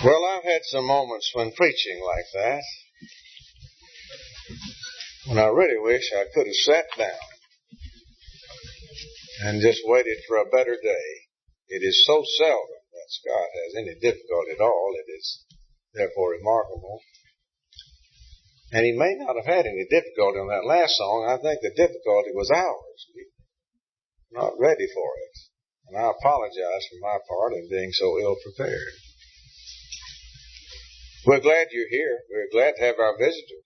Well, I've had some moments when preaching like that, when I really wish I could have sat down and just waited for a better day. It is so seldom that Scott has any difficulty at all. It is therefore remarkable. And he may not have had any difficulty on that last song. I think the difficulty was ours. We were not ready for it. And I apologize for my part in being so ill prepared. We're glad you're here. We're glad to have our visitors.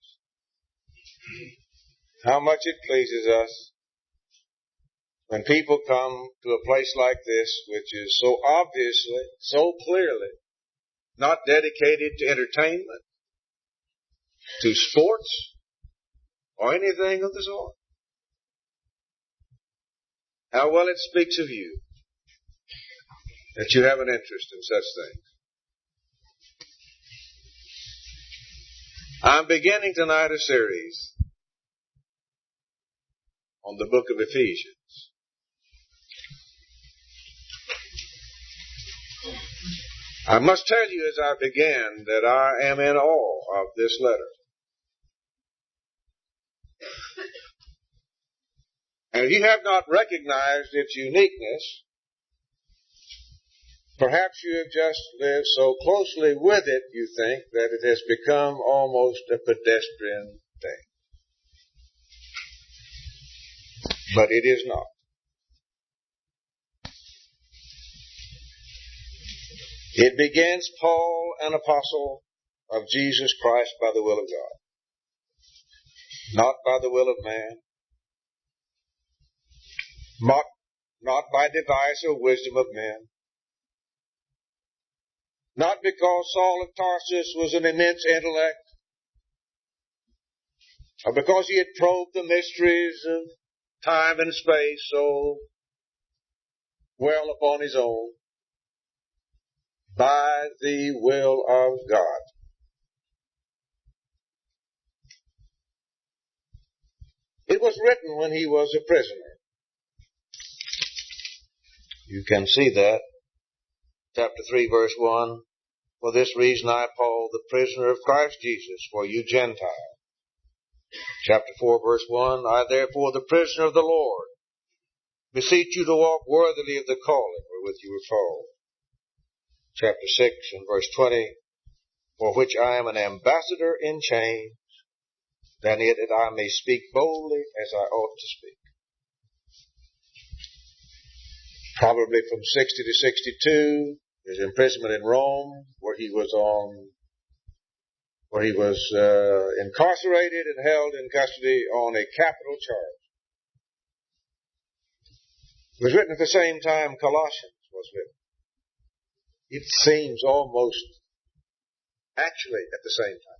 How much it pleases us when people come to a place like this, which is so obviously, so clearly not dedicated to entertainment, to sports, or anything of the sort. How well it speaks of you that you have an interest in such things. I'm beginning tonight a series on the book of Ephesians. I must tell you as I begin that I am in awe of this letter. And if you have not recognized its uniqueness, perhaps you have just lived so closely with it, you think, that it has become almost a pedestrian thing. But it is not. It begins, Paul, an apostle of Jesus Christ by the will of God, not by the will of man, not by device or wisdom of men, not because Saul of Tarsus was an immense intellect, or because he had probed the mysteries of time and space so well upon his own, by the will of God. It was written when he was a prisoner. You can see that. Chapter 3, verse 1. For this reason I, Paul, the prisoner of Christ Jesus, for you Gentiles. Chapter 4, verse 1. I, therefore, the prisoner of the Lord, beseech you to walk worthily of the calling wherewith you were called. Chapter 6 and verse 20. For which I am an ambassador in chains, that it I may speak boldly as I ought to speak. Probably from 60 to 62, his imprisonment in Rome, where he was incarcerated and held in custody on a capital charge. It was written at the same time Colossians was written. It seems almost actually at the same time,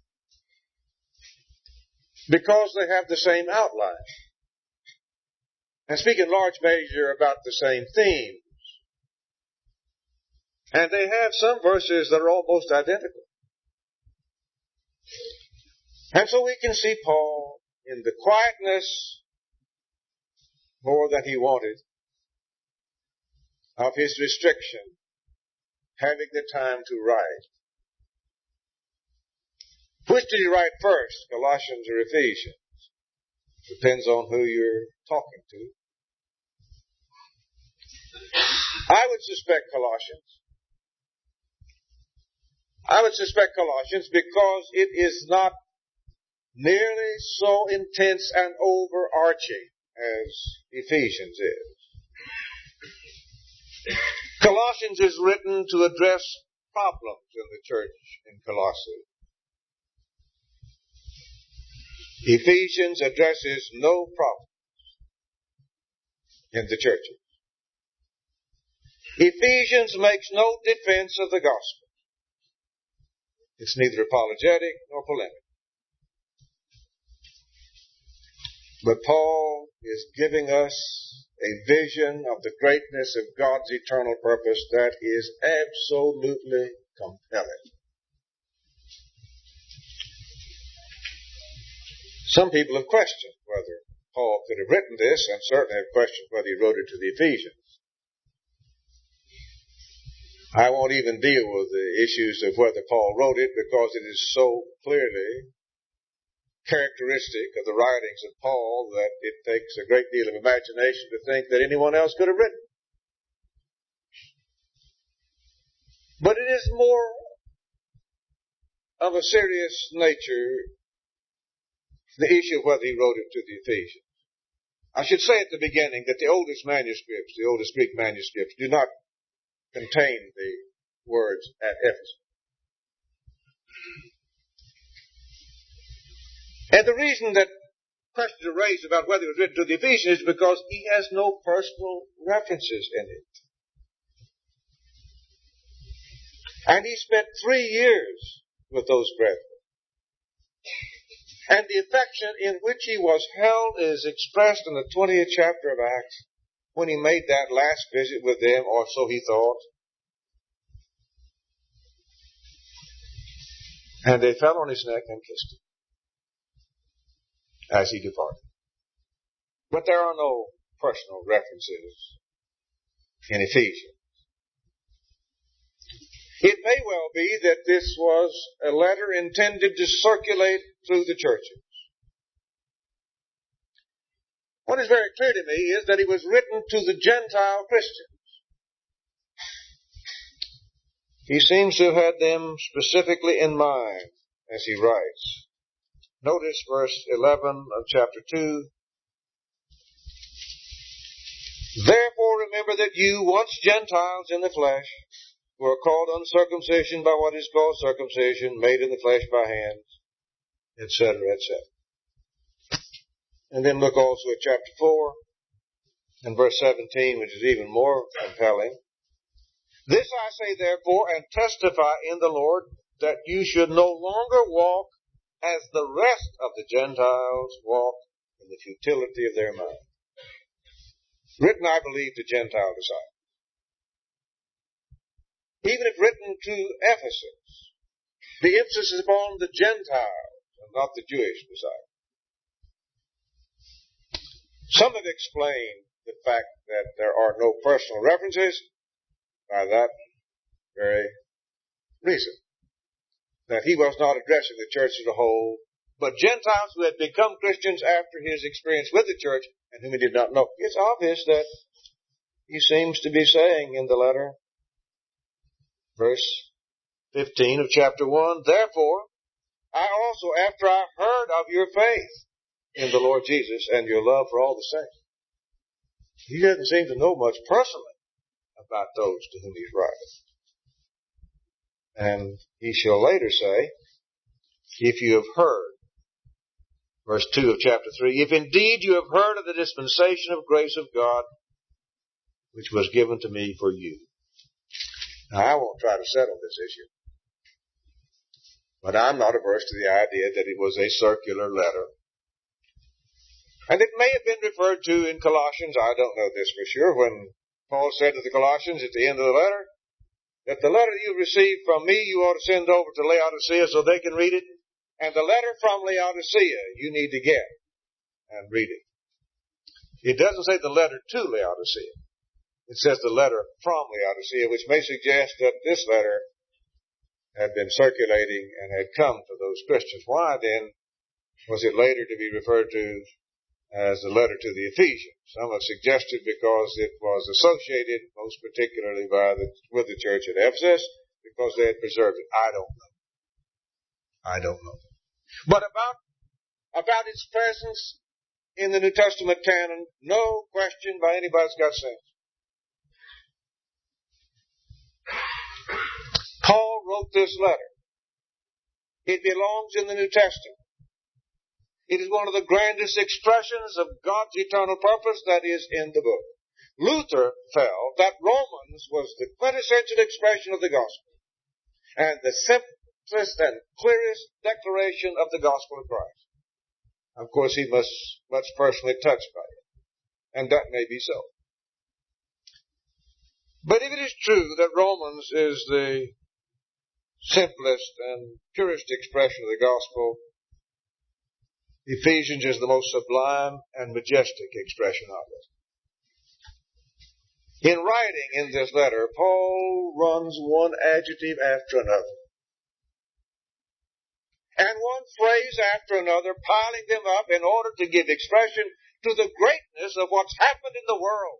because they have the same outline and speak in large measure about the same themes. And they have some verses that are almost identical. And so we can see Paul in the quietness, more than he wanted, of his restriction, having the time to write. Which did he write first, Colossians or Ephesians? Depends on who you're talking to. I would suspect Colossians because it is not nearly so intense and overarching as Ephesians is. Colossians is written to address problems in the church in Colossae. Ephesians addresses no problems in the churches. Ephesians makes no defense of the gospel. It's neither apologetic nor polemic. But Paul is giving us a vision of the greatness of God's eternal purpose that is absolutely compelling. Some people have questioned whether Paul could have written this, and certainly have questioned whether he wrote it to the Ephesians. I won't even deal with the issues of whether Paul wrote it, because it is so clearly characteristic of the writings of Paul that it takes a great deal of imagination to think that anyone else could have written. But it is more of a serious nature, the issue of whether he wrote it to the Ephesians. I should say at the beginning that the oldest manuscripts, the oldest Greek manuscripts, do not contain the words at Ephesus. And the reason that questions are raised about whether it was written to the Ephesians is because he has no personal references in it. And he spent 3 years with those brethren. And the affection in which he was held is expressed in the 20th chapter of Acts, when he made that last visit with them, or so he thought. And they fell on his neck and kissed him as he departed. But there are no personal references in Ephesians. It may well be that this was a letter intended to circulate through the churches. What is very clear to me is that it was written to the Gentile Christians. He seems to have had them specifically in mind as he writes. Notice verse 11 of chapter 2. Therefore remember that you, once Gentiles in the flesh, were called uncircumcision by what is called circumcision, made in the flesh by hands, etc., etc. And then look also at chapter 4 and verse 17, which is even more compelling. This I say therefore, and testify in the Lord, that you should no longer walk as the rest of the Gentiles walk in the futility of their mind. Written, I believe, to Gentile disciples. Even if written to Ephesus, the emphasis is upon the Gentiles and not the Jewish disciples. Some have explained the fact that there are no personal references by that very reason, that he was not addressing the church as a whole, but Gentiles who had become Christians after his experience with the church and whom he did not know. It's obvious that he seems to be saying in the letter, verse 15 of chapter 1, therefore, I also, after I heard of your faith in the Lord Jesus and your love for all the saints. He doesn't seem to know much personally about those to whom he's writing. And he shall later say, if you have heard, verse 2 of chapter 3, if indeed you have heard of the dispensation of grace of God, which was given to me for you. Now, I won't try to settle this issue, but I'm not averse to the idea that it was a circular letter. And it may have been referred to in Colossians, I don't know this for sure, when Paul said to the Colossians at the end of the letter, that the letter you received from me you ought to send over to Laodicea so they can read it, and the letter from Laodicea you need to get and read it. It doesn't say the letter to Laodicea. It says the letter from Laodicea, which may suggest that this letter had been circulating and had come to those Christians. Why then was it later to be referred to as a letter to the Ephesians? Some have suggested because it was associated most particularly with the church at Ephesus, because they had preserved it. I don't know. But about its presence in the New Testament canon, no question by anybody's got sense. Paul wrote this letter. It belongs in the New Testament. It is one of the grandest expressions of God's eternal purpose that is in the book. Luther felt that Romans was the quintessential expression of the gospel and the simplest and clearest declaration of the gospel of Christ. Of course, he was much personally touched by it, and that may be so. But if it is true that Romans is the simplest and purest expression of the gospel, Ephesians is the most sublime and majestic expression of In writing in this letter, Paul runs one adjective after another, and one phrase after another, piling them up in order to give expression to the greatness of what's happened in the world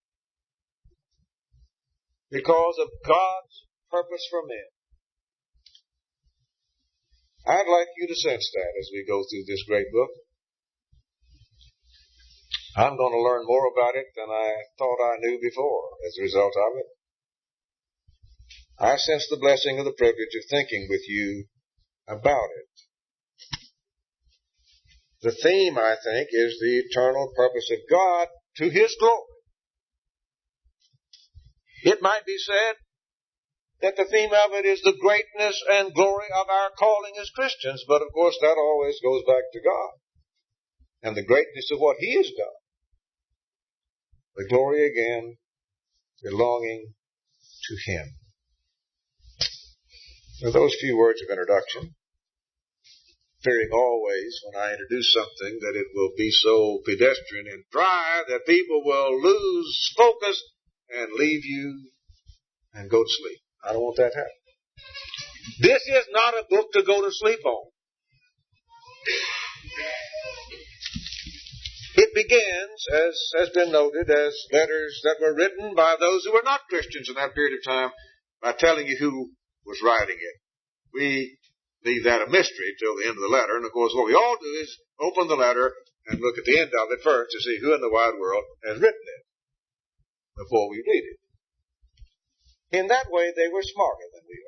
because of God's purpose for men. I'd like you to sense that as we go through this great book. I'm going to learn more about it than I thought I knew before as a result of it. I sense the blessing of the privilege of thinking with you about it. The theme, I think, is the eternal purpose of God to His glory. It might be said that the theme of it is the greatness and glory of our calling as Christians, but of course that always goes back to God and the greatness of what He has done. The glory again belonging to Him. With those few words of introduction, fearing always when I introduce something that it will be so pedestrian and dry that people will lose focus and leave you and go to sleep. I don't want that to happen. This is not a book to go to sleep on. It begins, as has been noted, as letters that were written by those who were not Christians in that period of time by telling you who was writing it. We leave that a mystery till the end of the letter. And of course, what we all do is open the letter and look at the end of it first to see who in the wide world has written it before we read it. In that way, they were smarter than we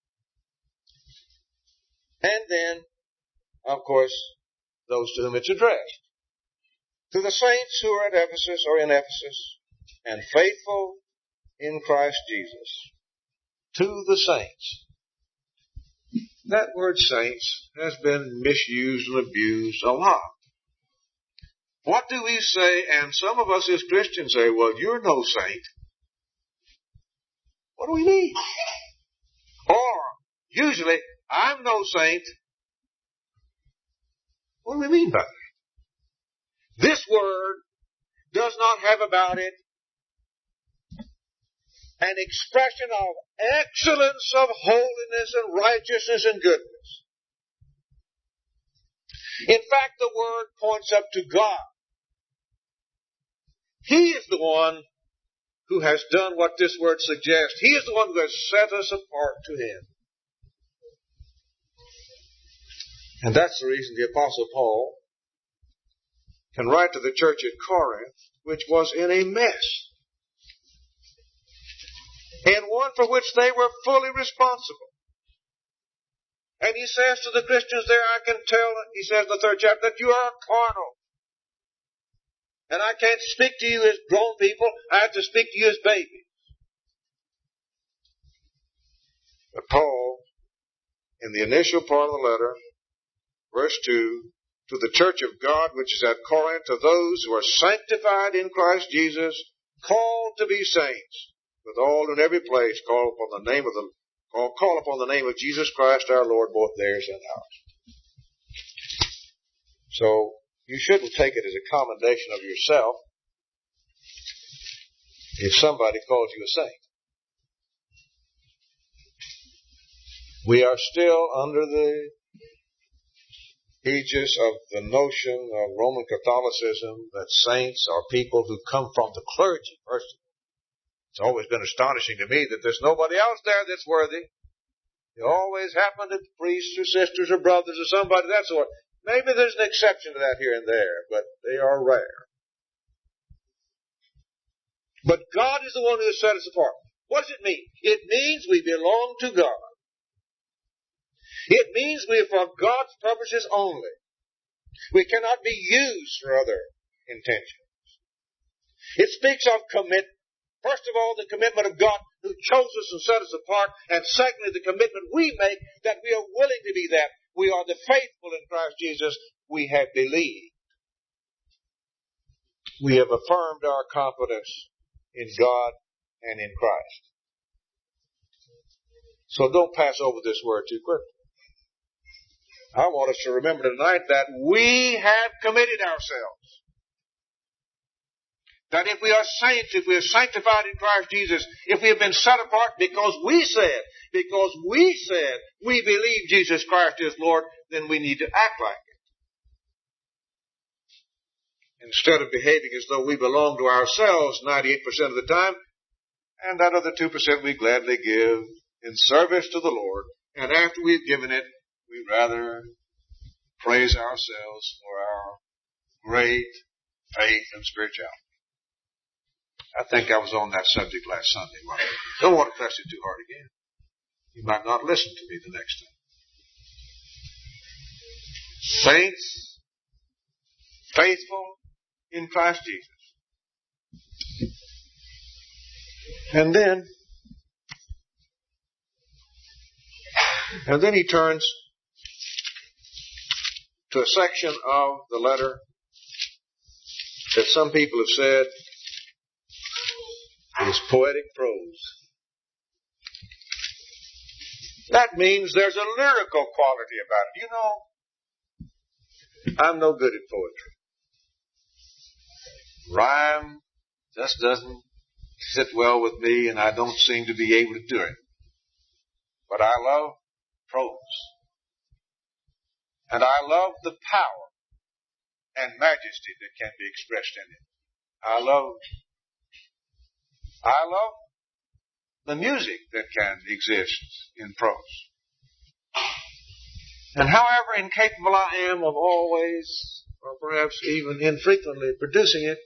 are. And then, of course, those to whom it's addressed. To the saints who are at Ephesus or in Ephesus and faithful in Christ Jesus. To the saints. That word saints has been misused and abused a lot. What do we say? And some of us as Christians say, well, you're no saint. What do we mean? Or, usually, I'm no saint. What do we mean by that? This word does not have about it an expression of excellence of holiness and righteousness and goodness. In fact, the word points up to God. He is the one who has done what this word suggests. He is the one who has set us apart to Him. And that's the reason the Apostle Paul can write to the church at Corinth, which was in a mess, and one for which they were fully responsible. And he says to the Christians there, I can tell, he says in the 3rd chapter, that you are carnal. And I can't speak to you as grown people, I have to speak to you as babies. But Paul, in the initial part of the letter, verse 2, to the church of God which is at Corinth, to those who are sanctified in Christ Jesus, called to be saints, with all in every place call upon the name of Jesus Christ our Lord, both theirs and ours. So you shouldn't take it as a commendation of yourself if somebody calls you a saint. We are still under the aegis of the notion of Roman Catholicism that saints are people who come from the clergy, first of all. It's always been astonishing to me that there's nobody else there that's worthy. It always happened to priests or sisters or brothers or somebody of that sort. Maybe there's an exception to that here and there, but they are rare. But God is the one who has set us apart. What does it mean? It means we belong to God. It means we are for God's purposes only. We cannot be used for other intentions. It speaks of commitment. First of all, the commitment of God who chose us and set us apart. And secondly, the commitment we make that we are willing to be that. We are the faithful in Christ Jesus. We have believed. We have affirmed our confidence in God and in Christ. So don't pass over this word too quickly. I want us to remember tonight that we have committed ourselves. That if we are saints, if we are sanctified in Christ Jesus, if we have been set apart because we said we believe Jesus Christ is Lord, then we need to act like it. Instead of behaving as though we belong to ourselves 98% of the time, and that other 2% we gladly give in service to the Lord, and after we've given it, we rather praise ourselves for our great faith and spirituality. I think I was on that subject last Sunday. Don't want to press it too hard again. You might not listen to me the next time. Saints, faithful in Christ Jesus. And then he turns to a section of the letter that some people have said is poetic prose. That means there's a lyrical quality about it. You know, I'm no good at poetry. Rhyme just doesn't sit well with me, and I don't seem to be able to do it. But I love prose. And I love the power and majesty that can be expressed in it. I love the music that can exist in prose. And however incapable I am of always, or perhaps even infrequently, producing it,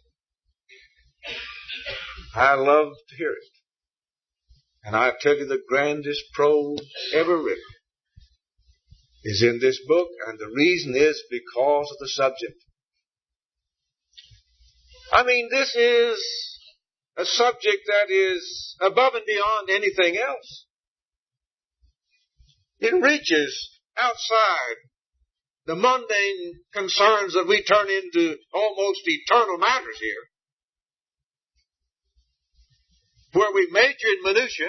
I love to hear it. And I tell you, the grandest prose ever written is in this book, and the reason is because of the subject. I mean, this is a subject that is above and beyond anything else. It reaches outside the mundane concerns that we turn into almost eternal matters here, where we major in minutia,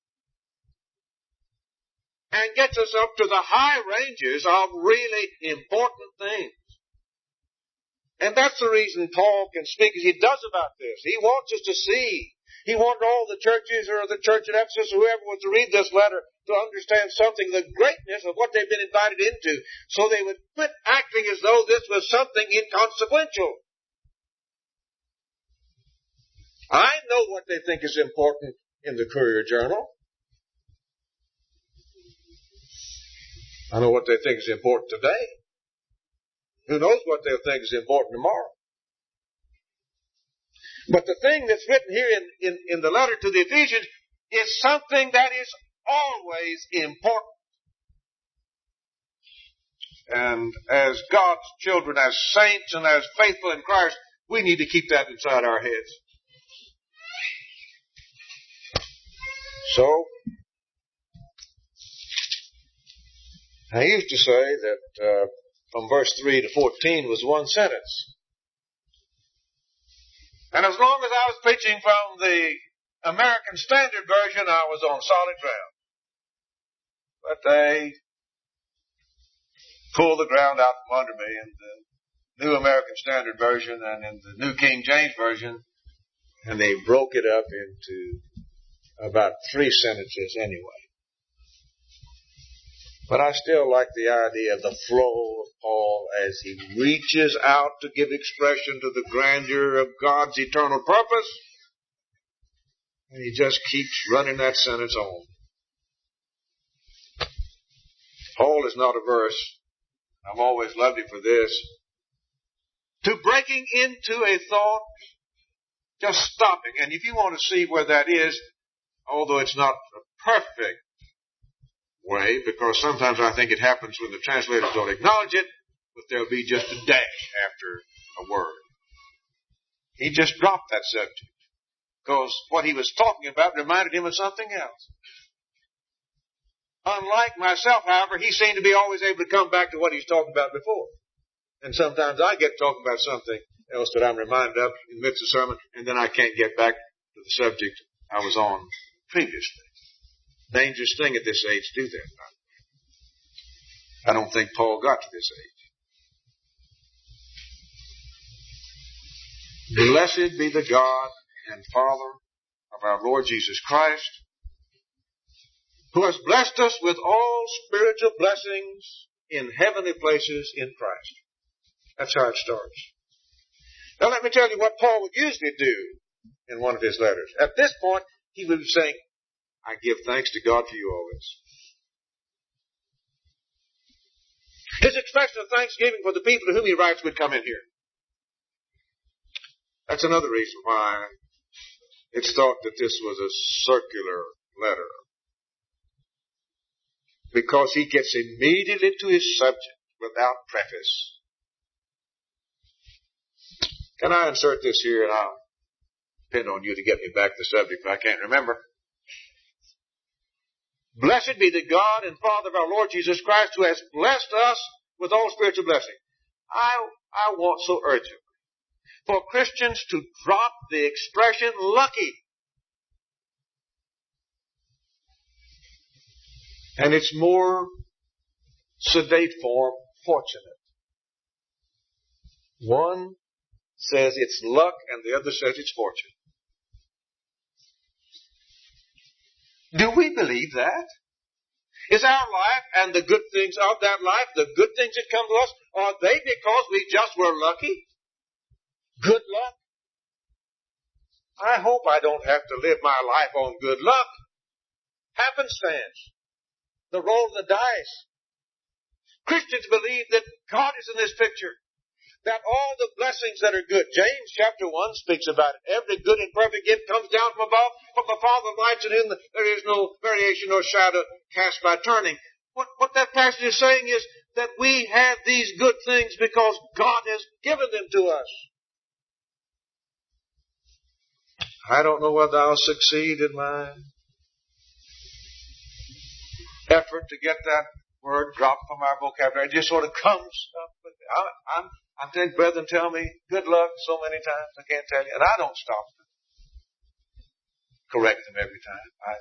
and gets us up to the high ranges of really important things. And that's the reason Paul can speak as he does about this. He wants us to see. He wanted all the churches, or the church at Ephesus, whoever was to read this letter, to understand something, the greatness of what they've been invited into, so they would quit acting as though this was something inconsequential. I know what they think is important in the Courier Journal. I know what they think is important today. Who knows what they'll think is important tomorrow? But the thing that's written here in the letter to the Ephesians is something that is always important. And as God's children, as saints and as faithful in Christ, we need to keep that inside our heads. So, I used to say that from verse 3 to 14 was one sentence. And as long as I was preaching from the American Standard Version, I was on solid ground. But they pulled the ground out from under me in the New American Standard Version and in the New King James Version, and they broke it up into about 3 sentences anyway. But I still like the idea of the flow of Paul as he reaches out to give expression to the grandeur of God's eternal purpose. And he just keeps running that sentence on. Paul is not averse, I've always loved him for this, to breaking into a thought, just stopping. And if you want to see where that is, although it's not a perfect way, because sometimes I think it happens when the translators don't acknowledge it, but there'll be just a dash after a word. He just dropped that subject because what he was talking about reminded him of something else. Unlike myself, however, he seemed to be always able to come back to what he's talking about before. And sometimes I get talking about something else that I'm reminded of in the midst of sermon, and then I can't get back to the subject I was on previously. Dangerous thing at this age to do that. I don't think Paul got to this age. Blessed be the God and Father of our Lord Jesus Christ, who has blessed us with all spiritual blessings in heavenly places in Christ. That's how it starts. Now let me tell you what Paul would usually do in one of his letters. At this point, he would be saying, I give thanks to God for you always. His expression of thanksgiving for the people to whom he writes would come in here. That's another reason why it's thought that this was a circular letter. Because he gets immediately to his subject without preface. Can I insert this here, and I'll depend on you to get me back to the subject if I can't remember. Blessed be the God and Father of our Lord Jesus Christ, who has blessed us with all spiritual blessing. I want so urgently for Christians to drop the expression lucky. And its more sedate form, fortunate. One says it's luck and the other says it's fortune. Do we believe that? Is our life and the good things of that life, the good things that come to us, are they because we just were lucky? Good luck? I hope I don't have to live my life on good luck. Happenstance. The roll of the dice. Christians believe that God is in this picture. That all the blessings that are good. James chapter 1 speaks about it. Every good and perfect gift comes down from above, from the Father of lights, in whom there is no variation nor shadow cast by turning. What that passage is saying is that we have these good things because God has given them to us. I don't know whether I'll succeed in my effort to get that word dropped from our vocabulary. It just sort of comes up with me. I've had brethren tell me good luck so many times, I can't tell you. And I don't stop to correct them every time.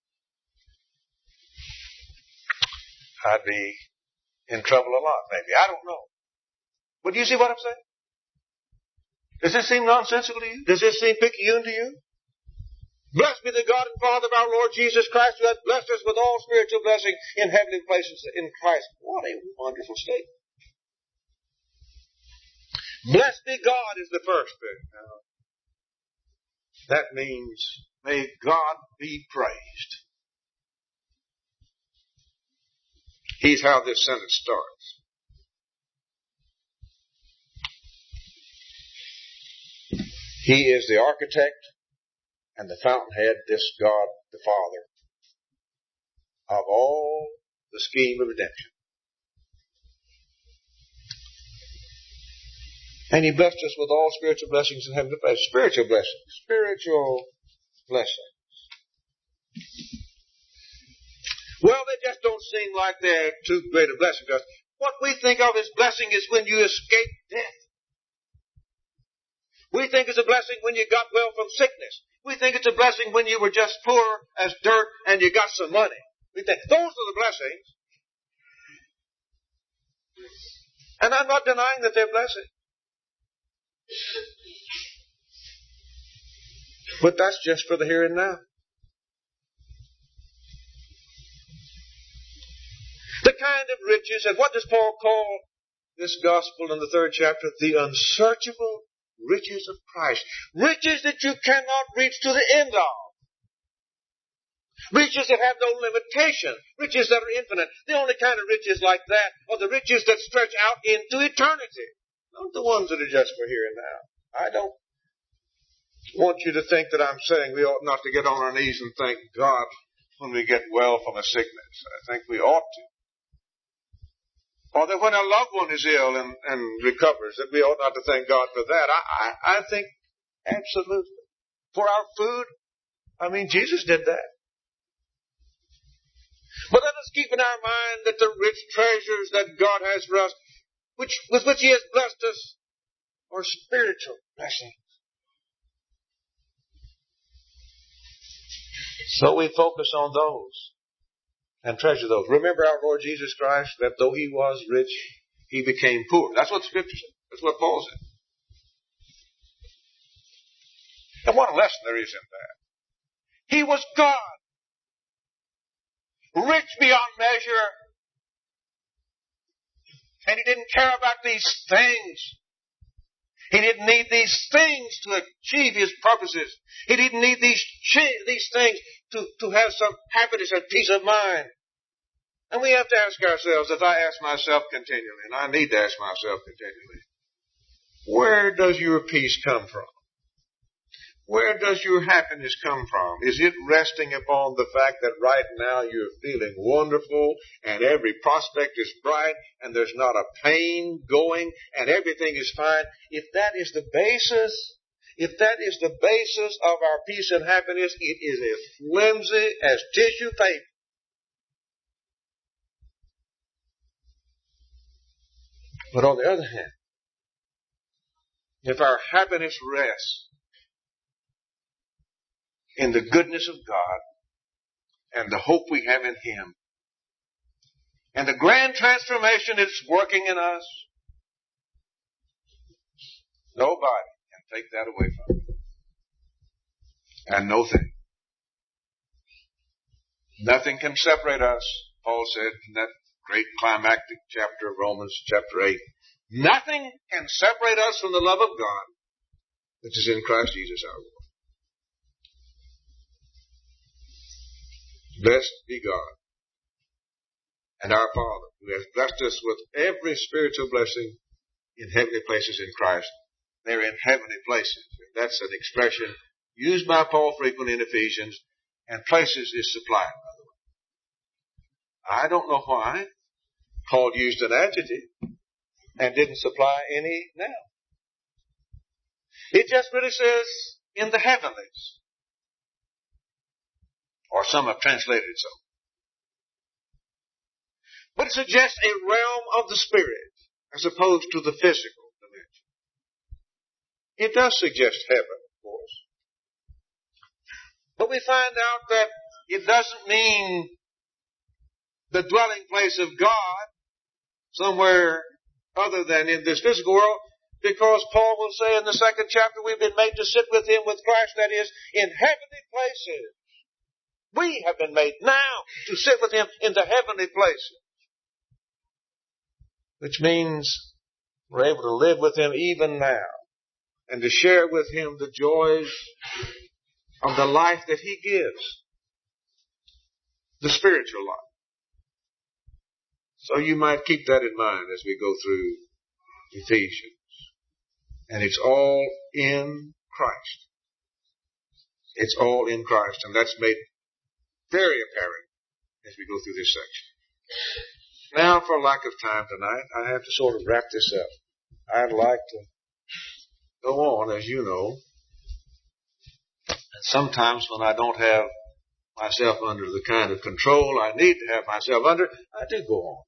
I'd be in trouble a lot, maybe. I don't know. But do you see what I'm saying? Does this seem nonsensical to you? Does this seem picayune to you? Blessed be the God and Father of our Lord Jesus Christ, who hath blessed us with all spiritual blessing in heavenly places in Christ. What a wonderful statement. Blessed be God is the first thing. That means, may God be praised. Here's how this sentence starts. He is the architect and the fountainhead, this God the Father, of all the scheme of redemption. And He blessed us with all spiritual blessings in heavenly places. Spiritual blessings. Spiritual blessings. Well, they just don't seem like they're too great a blessing to us. What we think of as blessing is when you escape death. We think it's a blessing when you got well from sickness. We think it's a blessing when you were just poor as dirt and you got some money. We think those are the blessings. And I'm not denying that they're blessings. But that's just for the here and now. The kind of riches, and what does Paul call this gospel in the 3rd chapter? The unsearchable riches of Christ. Riches that you cannot reach to the end of. Riches that have no limitation. Riches that are infinite. The only kind of riches like that are the riches that stretch out into eternity. Not the ones that are just for here and now. I don't want you to think that I'm saying we ought not to get on our knees and thank God when we get well from a sickness. I think we ought to. Or that when a loved one is ill and recovers, that we ought not to thank God for that. I think absolutely. For our food, Jesus did that. But let us keep in our mind that the rich treasures that God has for us, with which He has blessed us, are spiritual blessings. So we focus on those and treasure those. Remember our Lord Jesus Christ, that though He was rich, He became poor. That's what Scripture says. That's what Paul said. And what a lesson there is in that. He was God, rich beyond measure, and He didn't care about these things. He didn't need these things to achieve His purposes. He didn't need these things to have some happiness and peace of mind. And we have to ask ourselves, as I ask myself continually, and I need to ask myself continually, where does your peace come from? Where does your happiness come from? Is it resting upon the fact that right now you're feeling wonderful and every prospect is bright and there's not a pain going and everything is fine? If that is the basis of our peace and happiness, it is as flimsy as tissue paper. But on the other hand, if our happiness rests in the goodness of God and the hope we have in Him and the grand transformation it's working in us, nobody can take that away from you. And no thing. Nothing can separate us, Paul said in that great climactic chapter of Romans chapter 8. Nothing can separate us from the love of God, which is in Christ Jesus our Lord. Blessed be God and our Father, who has blessed us with every spiritual blessing in heavenly places in Christ. They're in heavenly places. That's an expression used by Paul frequently in Ephesians, and places is supplied, by the way. I don't know why Paul used an adjective and didn't supply any noun. It just really says in the heavenlies. Or some have translated it so. But it suggests a realm of the Spirit as opposed to the physical dimension. It does suggest heaven, of course. But we find out that it doesn't mean the dwelling place of God somewhere other than in this physical world, because Paul will say in the 2nd chapter, we've been made to sit with Him with Christ, that is, in heavenly places. We have been made now to sit with Him in the heavenly places. Which means we're able to live with Him even now and to share with Him the joys of the life that He gives. The spiritual life. So you might keep that in mind as we go through Ephesians. And it's all in Christ. It's all in Christ. And that's made very apparent as we go through this section. Now, for lack of time tonight, I have to sort of wrap this up. I'd like to go on, as you know. And sometimes when I don't have myself under the kind of control I need to have myself under, I do go on.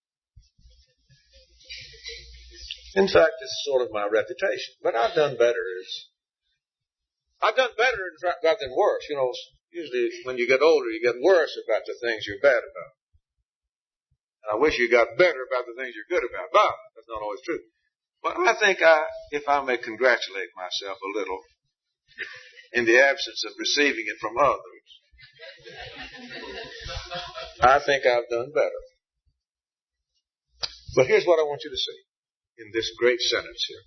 In fact, this is sort of my reputation. But I've done better. I've done better rather than worse. You know, usually when you get older, you get worse about the things you're bad about. And I wish you got better about the things you're good about. But that's not always true. But I think if I may congratulate myself a little in the absence of receiving it from others, I think I've done better. But here's what I want you to see in this great sentence here.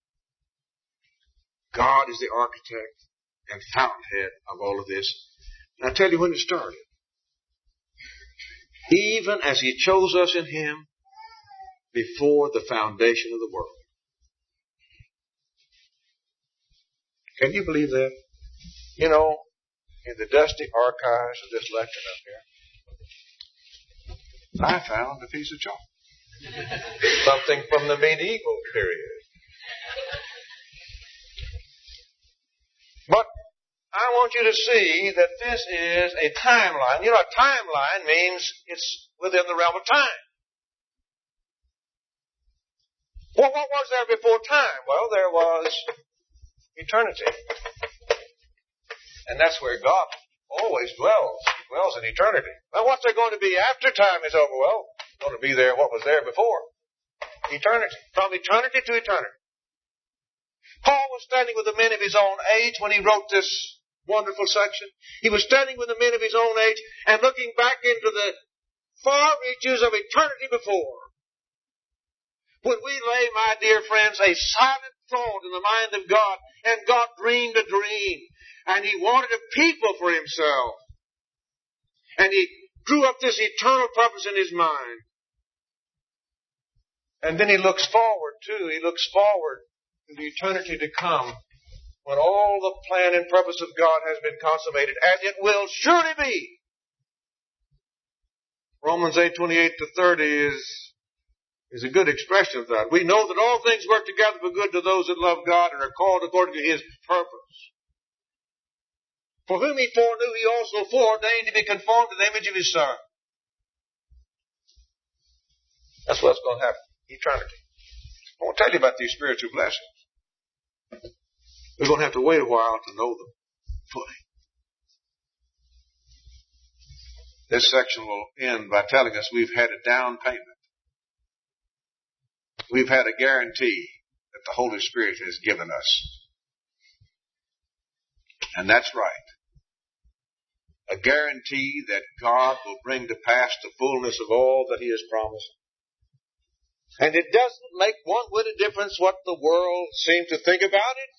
God is the architect and fountainhead of all of this. And I'll tell you when it started. Even as He chose us in Him before the foundation of the world. Can you believe that? You know, in the dusty archives of this lecture up here, I found a piece of chalk. Something from the medieval period. But I want you to see that this is a timeline. You know, a timeline means it's within the realm of time. Well, what was there before time? Well, there was eternity. And that's where God always dwells. He dwells in eternity. Now, what's there going to be after time is over? Well, it's going to be there what was there before. Eternity. From eternity to eternity. Paul was standing with the men of his own age when he wrote this wonderful section. He was standing with the men of his own age and looking back into the far reaches of eternity before. When we lay, my dear friends, a silent thought in the mind of God, and God dreamed a dream, and He wanted a people for Himself, and He drew up this eternal purpose in His mind. And then He looks forward, too. He looks forward to the eternity to come, when all the plan and purpose of God has been consummated, as it will surely be. Romans 8:28-30 is a good expression of that. We know that all things work together for good to those that love God and are called according to His purpose. For whom He foreknew, He also foreordained to be conformed to the image of His Son. That's what's going to happen. Eternity. I won't tell you about these spiritual blessings. We're going to have to wait a while to know them fully. This section will end by telling us we've had a down payment. We've had a guarantee that the Holy Spirit has given us. And that's right. A guarantee that God will bring to pass the fullness of all that He has promised. And it doesn't make one whit of difference what the world seems to think about it.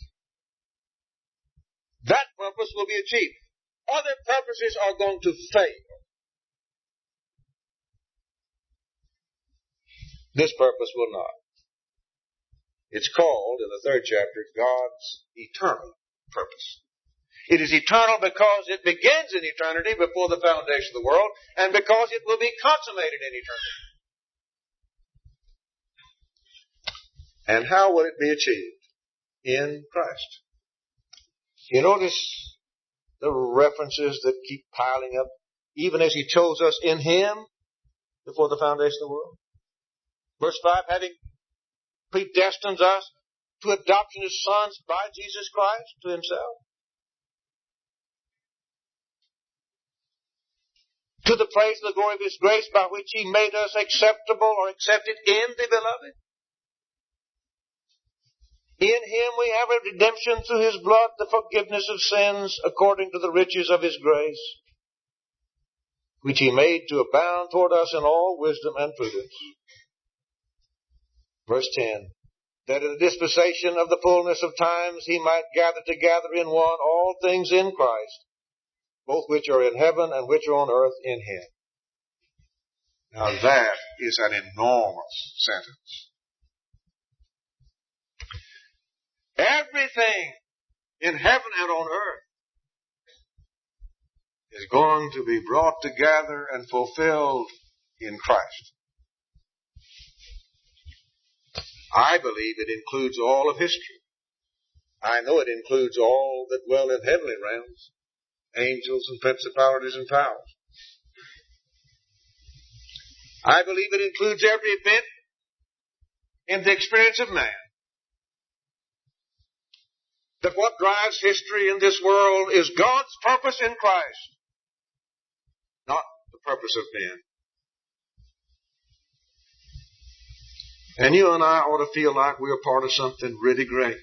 That purpose will be achieved. Other purposes are going to fail. This purpose will not. It's called, in the 3rd chapter, God's eternal purpose. It is eternal because it begins in eternity before the foundation of the world, and because it will be consummated in eternity. And how will it be achieved? In Christ. You notice the references that keep piling up, even as He chose us in Him before the foundation of the world. Verse 5, having predestined us to adoption as sons by Jesus Christ to Himself. To the praise of the glory of His grace, by which He made us acceptable or accepted in the Beloved. In Him we have a redemption through His blood, the forgiveness of sins, according to the riches of His grace, which He made to abound toward us in all wisdom and prudence. Verse 10, that in the dispensation of the fullness of times He might gather together in one all things in Christ, both which are in heaven and which are on earth in Him. Now that is an enormous sentence. Everything in heaven and on earth is going to be brought together and fulfilled in Christ. I believe it includes all of history. I know it includes all that dwell in heavenly realms, angels and principalities and powers. I believe it includes every event in the experience of man. That what drives history in this world is God's purpose in Christ, not the purpose of men. And you and I ought to feel like we're part of something really great.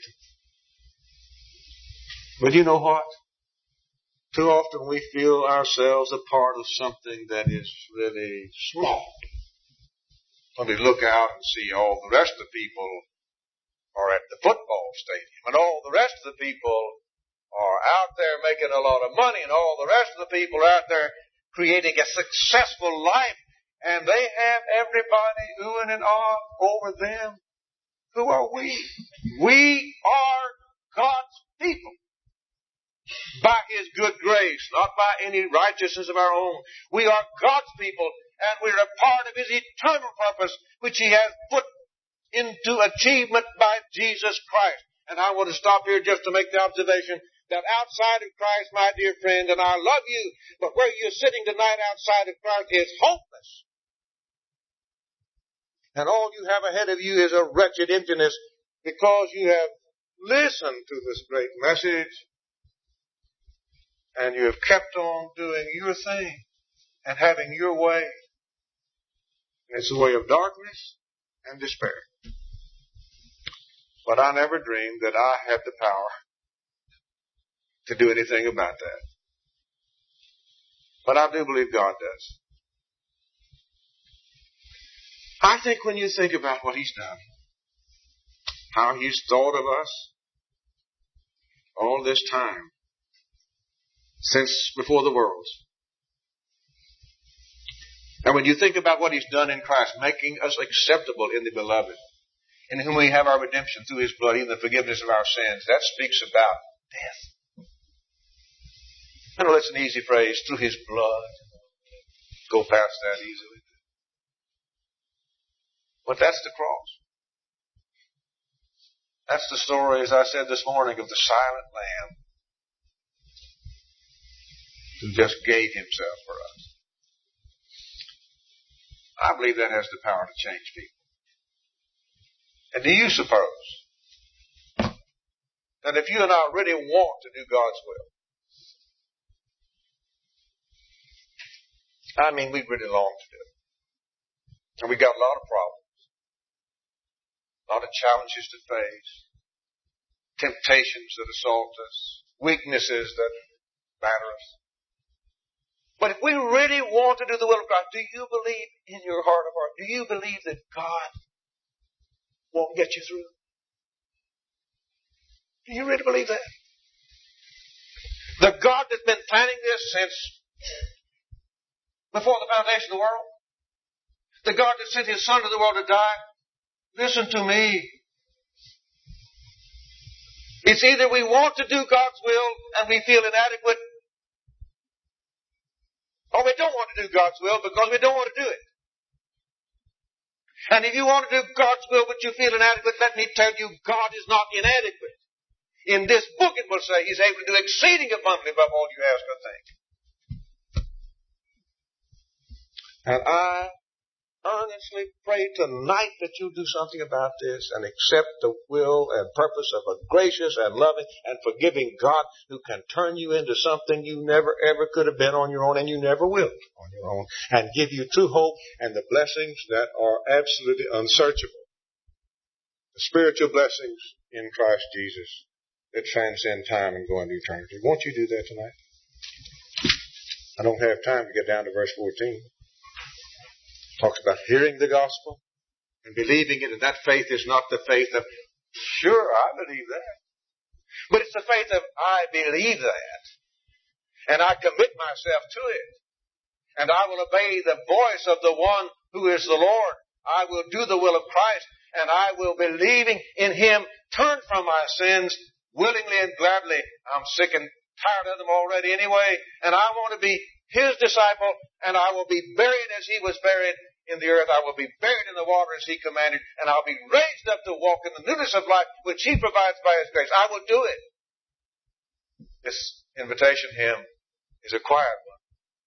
But you know what? Too often we feel ourselves a part of something that is really small. When we look out and see all the rest of the people are at the football stadium, and all the rest of the people are out there making a lot of money, and all the rest of the people are out there creating a successful life, and they have everybody oohing and ahhing over them. Who are we? We are God's people. By His good grace, not by any righteousness of our own. We are God's people, and we're a part of His eternal purpose, which He has put into achievement by Jesus Christ. And I want to stop here just to make the observation that outside of Christ, my dear friend, and I love you, but where you're sitting tonight outside of Christ is hopeless. And all you have ahead of you is a wretched emptiness, because you have listened to this great message and you have kept on doing your thing and having your way. It's a way of darkness and despair. But I never dreamed that I had the power to do anything about that. But I do believe God does. I think when you think about what He's done, how He's thought of us all this time, since before the world. And when you think about what He's done in Christ, making us acceptable in the Beloved, in whom we have our redemption through His blood, even the forgiveness of our sins, that speaks about death. I know that's an easy phrase, through His blood. Go past that easily. But that's the cross. That's the story, as I said this morning, of the silent Lamb who just gave Himself for us. I believe that has the power to change people. And do you suppose that if you and I really want to do God's will, I mean, we really long to do it. And we got a lot of problems, a lot of challenges to face, temptations that assault us, weaknesses that batter us. But if we really want to do the will of God, do you believe in your heart of hearts? Do you believe that God won't get you through? Do you really believe that? The God that's been planning this since before the foundation of the world? The God that sent His Son to the world to die? Listen to me. It's either we want to do God's will and we feel inadequate, or we don't want to do God's will because we don't want to do it. And if you want to do God's will but you feel inadequate, let me tell you, God is not inadequate. In this book it will say He's able to do exceeding abundantly above all you ask or think. And I earnestly pray tonight that you'll do something about this and accept the will and purpose of a gracious and loving and forgiving God who can turn you into something you never ever could have been on your own, and you never will on your own, and give you true hope and the blessings that are absolutely unsearchable. The spiritual blessings in Christ Jesus that transcend time and go into eternity. Won't you do that tonight? I don't have time to get down to verse 14. Talks about hearing the gospel and believing it, and that faith is not the faith of, sure, I believe that. But it's the faith of, I believe that, and I commit myself to it, and I will obey the voice of the one who is the Lord. I will do the will of Christ, and I will, believing in Him, turn from my sins willingly and gladly. I'm sick and tired of them already anyway, and I want to be His disciple, and I will be buried as He was buried in the earth. I will be buried in the water as He commanded, and I'll be raised up to walk in the newness of life which He provides by His grace. I will do it. This invitation hymn is a quiet one.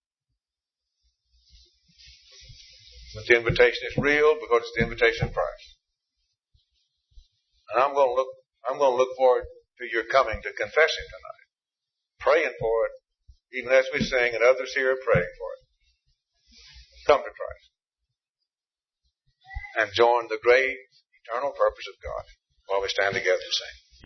But the invitation is real because it's the invitation of Christ. And I'm going to look forward to your coming to confess Him tonight, praying for it, even as we sing, and others here are praying for it. Come to Christ and join the great eternal purpose of God while we stand together to sing.